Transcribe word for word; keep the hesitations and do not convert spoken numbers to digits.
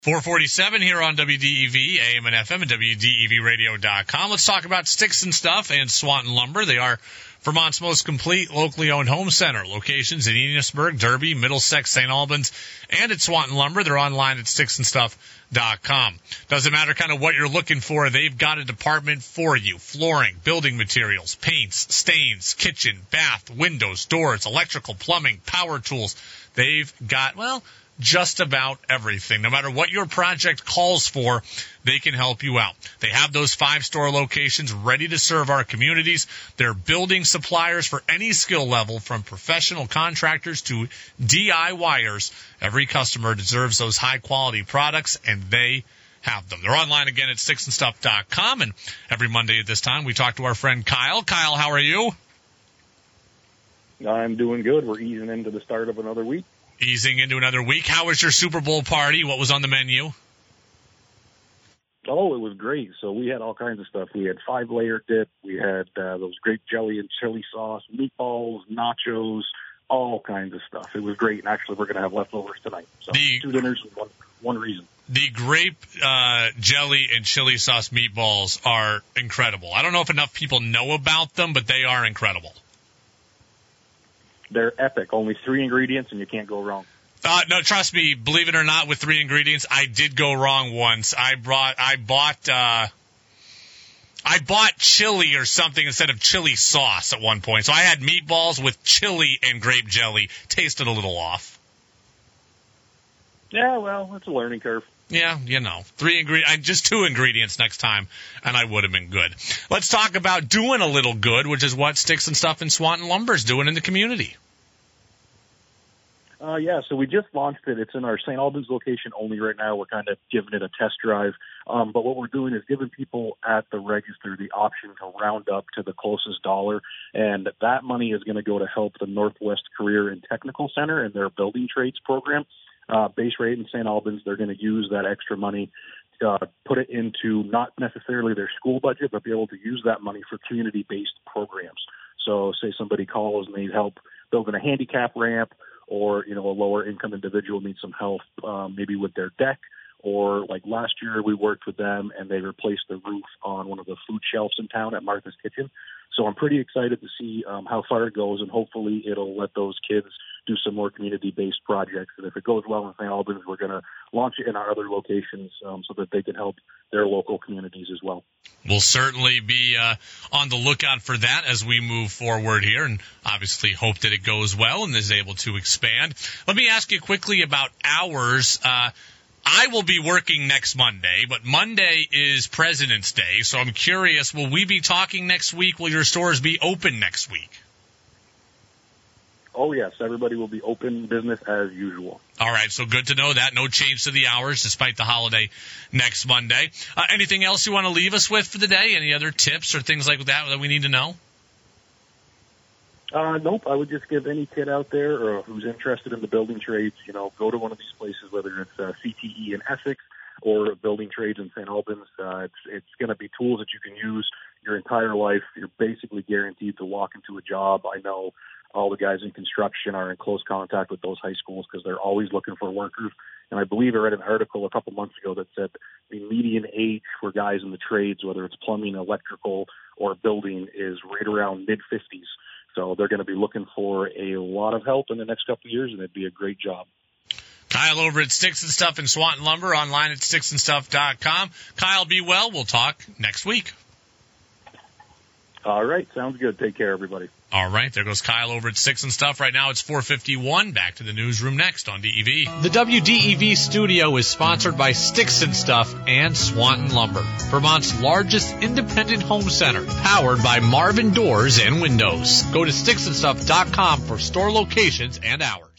four forty-seven here on W D E V, A M and F M, and W D E V radio dot com. Let's talk about Sticks and Stuff and Swanton Lumber. They are Vermont's most complete locally owned home center. Locations in Enosburg, Derby, Middlesex, Saint Albans, and at Swanton Lumber. They're online at sticks and stuff dot com. Doesn't matter kind of what you're looking for. They've got a department for you. Flooring, building materials, paints, stains, kitchen, bath, windows, doors, electrical, plumbing, power tools. They've got, well, just about everything. No matter what your project calls for, they can help you out. They have those five-store locations ready to serve our communities. They're building suppliers for any skill level, from professional contractors to DIYers. Every customer deserves those high-quality products, and they have them. They're online again at sticks and stuff dot com, and every Monday at this time we talk to our friend Kyle. Kyle, how are you? I'm doing good. We're easing into the start of another week. Easing into another week. How was your Super Bowl party? What was on the menu? Oh, it was great. So we had all kinds of stuff. We had five-layer dip. We had uh, those grape jelly and chili sauce, meatballs, nachos, all kinds of stuff. It was great. And actually, we're going to have leftovers tonight. So the, two dinners and one, one reason. The grape uh, jelly and chili sauce meatballs are incredible. I don't know if enough people know about them, but they are incredible. They're epic. Only three ingredients, and you can't go wrong. Uh, no, trust me. Believe it or not, with three ingredients, I did go wrong once. I brought, I bought, uh, I bought chili or something instead of chili sauce at one point. So I had meatballs with chili and grape jelly. Tasted a little off. Yeah, well, it's a learning curve. Yeah, you know, three ingredients, just two ingredients next time, and I would have been good. Let's talk about doing a little good, which is what Sticks and Stuff and Swanton Lumber is doing in the community. Uh, yeah, so we just launched it. It's in our Saint Albans location only right now. We're kind of giving it a test drive. Um, but what we're doing is giving people at the register the option to round up to the closest dollar. And that money is going to go to help the Northwest Career and Technical Center and their building trades program. Uh, base rate in Saint Albans, they're going to use that extra money, uh, put it into not necessarily their school budget, but be able to use that money for community-based programs. So say somebody calls and they help building a handicap ramp, or, you know, a lower income individual needs some help um, maybe with their deck, or like last year we worked with them and they replaced the roof on one of the food shelves in town at Martha's Kitchen. So I'm pretty excited to see um, how far it goes, and hopefully it'll let those kids do some more community-based projects. And if it goes well in Saint Albans, we're going to launch it in our other locations um, so that they can help their local communities as well. We'll certainly be uh, on the lookout for that as we move forward here, and obviously hope that it goes well and is able to expand. Let me ask you quickly about hours. Uh, I will be working next Monday, but Monday is President's Day, so I'm curious, will we be talking next week? Will your stores be open next week? Oh, yes. Everybody will be open business as usual. All right. So good to know that. No change to the hours despite the holiday next Monday. Uh, anything else you want to leave us with for the day? Any other tips or things like that that we need to know? Uh, nope. I would just give any kid out there or who's interested in the building trades, you know, go to one of these places, whether it's uh, C T E in Essex or building trades in Saint Albans. Uh, it's it's going to be tools that you can use your entire life. You're basically guaranteed to walk into a job. I know all the guys in construction are in close contact with those high schools because they're always looking for workers. And I believe I read an article a couple months ago that said the median age for guys in the trades, whether it's plumbing, electrical, or building, is right around mid-fifties. So they're going to be looking for a lot of help in the next couple of years, and it'd be a great job. Kyle over at Sticks and Stuff and Swanton Lumber, online at sticks and stuff dot com. Kyle, be well. We'll talk next week. All right. Sounds good. Take care, everybody. All right. There goes Kyle over at Sticks and Stuff. Right now it's four fifty-one. Back to the newsroom next on D E V. The W D E V studio is sponsored by Sticks and Stuff and Swanton Lumber, Vermont's largest independent home center, powered by Marvin Doors and Windows. Go to sticks and stuff dot com for store locations and hours.